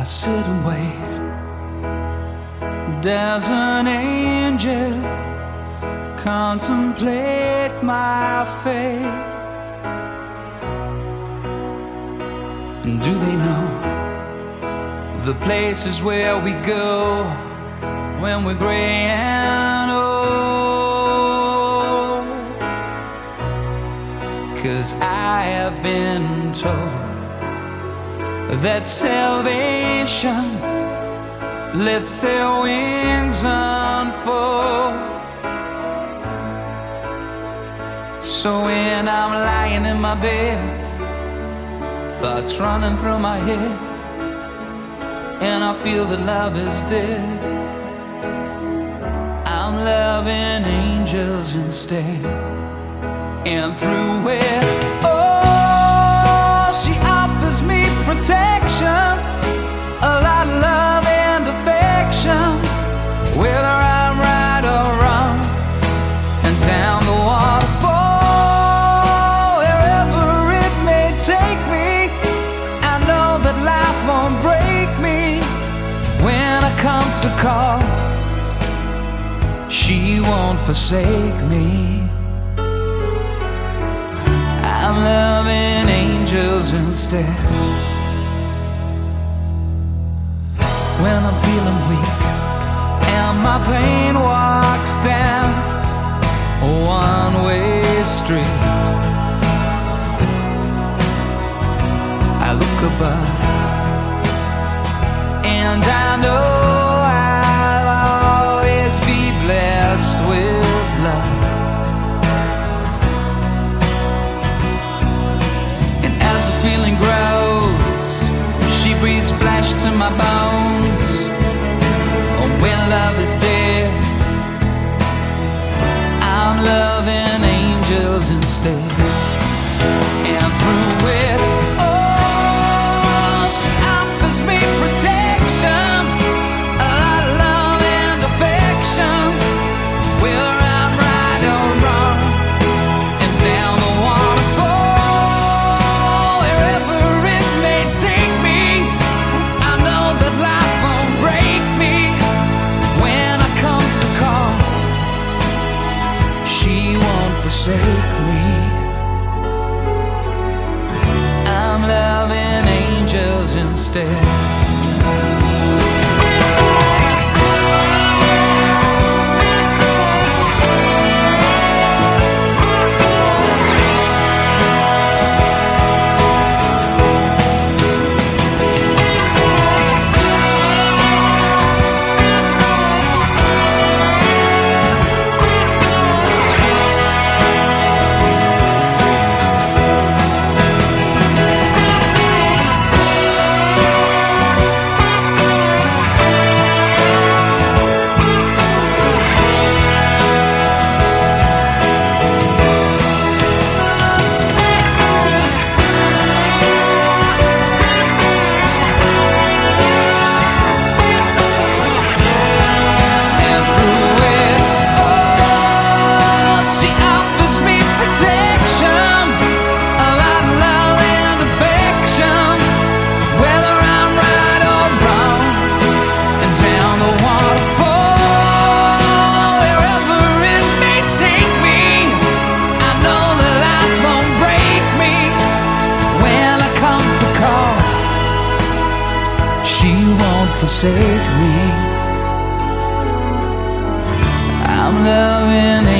sit and wait. Does an angel contemplate my fate? And do they know the places where we go when we're gray and old? 'Cause I have been told that salvation lets their wings unfold. So when I'm lying in my bed, thoughts running through my head, and I feel that love is dead, I'm loving angels instead. And through it, oh, she offers me protection, a lot of love and affection, whether I'm right or wrong. And down the waterfall, wherever it may take me, I know that life won't break me. When I come to call, she won't forsake me. I'm loving angels instead. When I'm feeling weak and my pain walks down a one-way street, I look above and I know I'll always be blessed with love. And as the feeling grows, she breathes flesh to my bones. And when love is dead, I'm loving angels instead. And through it, oh, she offers me protection, a lot of love and affection, whether I'm right or wrong. And down the waterfall, wherever it may take me, I know that life won't break me. When I come to call, she won't forsake me. I'm loving angels instead. Forsake me. I'm loving